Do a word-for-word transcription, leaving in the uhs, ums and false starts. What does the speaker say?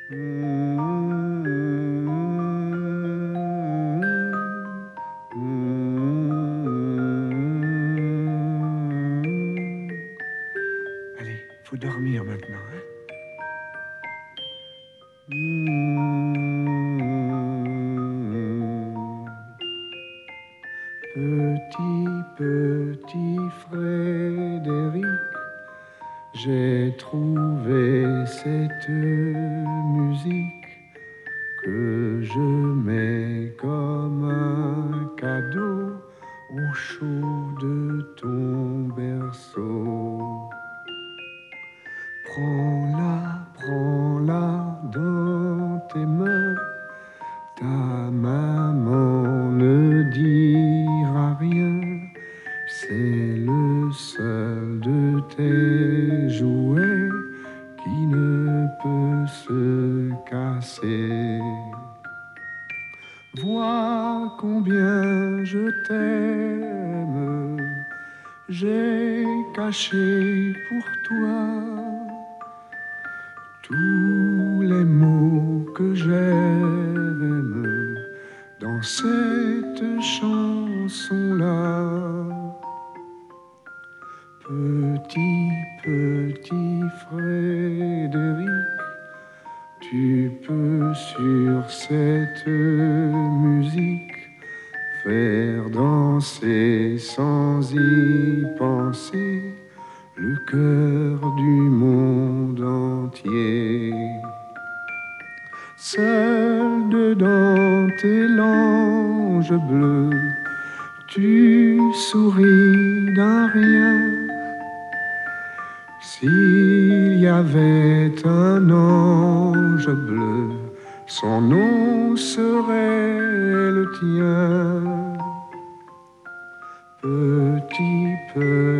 Allez, faut dormir maintenant, hein? Petit, petit Frédéric, j'ai trouvé cette musique que je mets comme un cadeau au chaud de ton berceau. Prends-la, prends-la dans tes mains, ta maman ne dira rien, c'est le seul de tes jouets qui ne peut se casser. Vois combien je t'aime, j'ai caché pour toi tous les mots que j'aime dans cette chanson-là. Petit, petit Frédéric, tu peux sur cette musique faire danser sans y penser le cœur du monde entier. Seul dedans tes langes bleues, tu souris d'un rien. S'il y avait un ange bleu, son nom serait le tien. Petit, petit